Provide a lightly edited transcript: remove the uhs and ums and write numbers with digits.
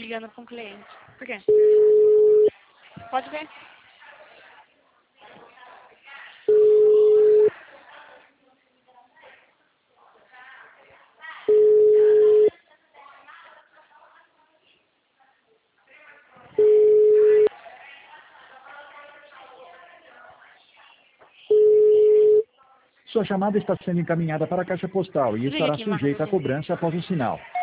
ligando para um cliente. Por quê? Pode ver. Sua chamada está sendo encaminhada para a caixa postal e Liga estará aqui, Marcos. sujeita a cobrança após o sinal.